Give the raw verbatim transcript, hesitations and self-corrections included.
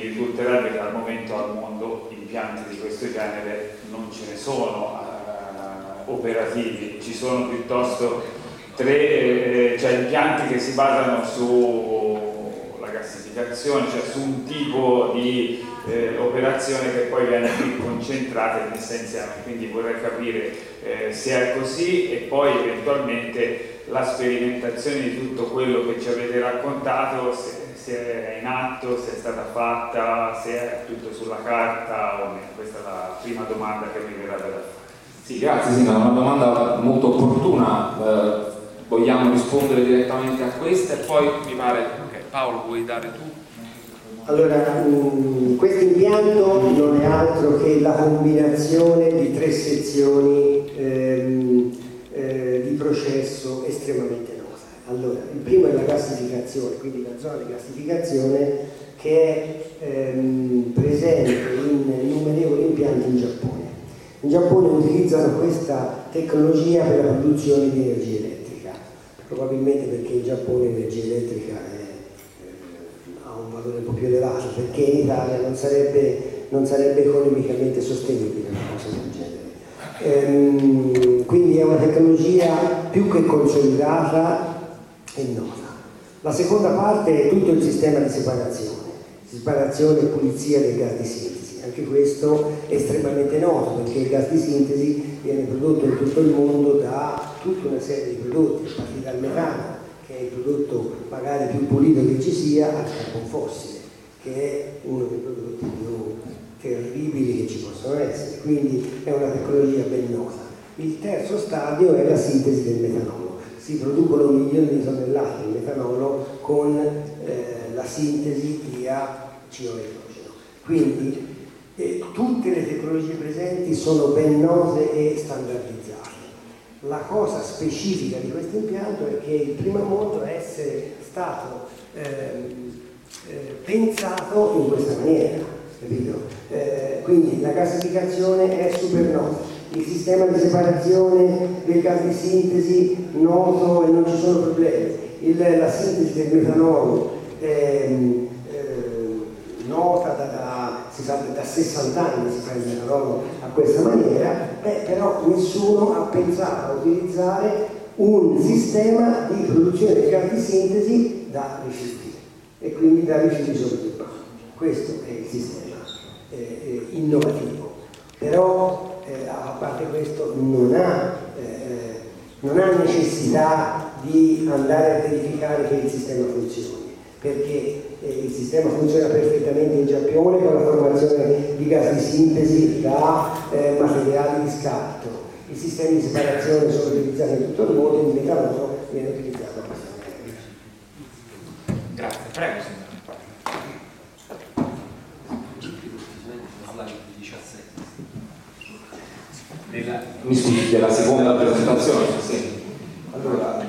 risulterebbe che al momento al mondo impianti di questo genere non ce ne sono eh, operativi, ci sono piuttosto tre eh, cioè impianti che si basano sulla gassificazione, cioè su un tipo di eh, operazione che poi viene qui concentrata e messa insieme, quindi vorrei capire eh, se è così e poi eventualmente la sperimentazione di tutto quello che ci avete raccontato, se, se è in atto, se è stata fatta, se è tutto sulla carta o meno. Questa è la prima domanda che mi verrebbe da fare. Sì, grazie Sindaco, una domanda molto opportuna, eh, vogliamo rispondere direttamente a questa e poi mi pare, okay, Paolo vuoi dare tu? Allora, mh, questo impianto non è altro che la combinazione di tre sezioni ehm, eh, di processo estremamente nota. Allora, il primo è la gassificazione, quindi la zona di gassificazione che è ehm, presente in innumerevoli impianti in Giappone. In Giappone utilizzano questa tecnologia per la produzione di energia elettrica, probabilmente perché in Giappone l'energia elettrica è un valore un po' più elevato, perché in Italia non sarebbe, non sarebbe economicamente sostenibile una cosa del genere. Ehm, quindi è una tecnologia più che consolidata e nota. La seconda parte è tutto il sistema di separazione, separazione e pulizia del gas di sintesi. Anche questo è estremamente noto perché il gas di sintesi viene prodotto in tutto il mondo da tutta una serie di prodotti, a partire dal metano, che è il prodotto magari più pulito che ci sia, al carbon fossile, che è uno dei prodotti più terribili che ci possono essere, quindi è una tecnologia ben nota. Il terzo stadio è la sintesi del metanolo. Si producono milioni di tonnellate di metanolo con eh, la sintesi di A C O idrogeno. Quindi eh, tutte le tecnologie presenti sono ben note e standardizzate. La cosa specifica di questo impianto è che il primo modo è essere stato eh, eh, pensato in questa maniera, capito? Eh, quindi la gassificazione è super nota, il sistema di separazione del gas di sintesi noto e non ci sono problemi, il, la sintesi del metanolo è eh, nota da, da, si sa, da sessanta anni si fa il metanolo a questa maniera, beh, però nessuno ha pensato a utilizzare un sistema di produzione del gas di sintesi da rifiuti e quindi da rifiuti soprattutto. Questo è il sistema eh, eh, innovativo, però eh, a parte questo non ha, eh, non ha necessità di andare a verificare che il sistema funzioni, perché eh, il sistema funziona perfettamente in Giappone con la formazione di gas di sintesi da eh, materiali di scarto. I sistemi di separazione sono utilizzati in tutto il mondo, il metanolo viene utilizzato a questa maniera. Grazie, prego signora. Mi scusi, della seconda presentazione? Sì. Allora,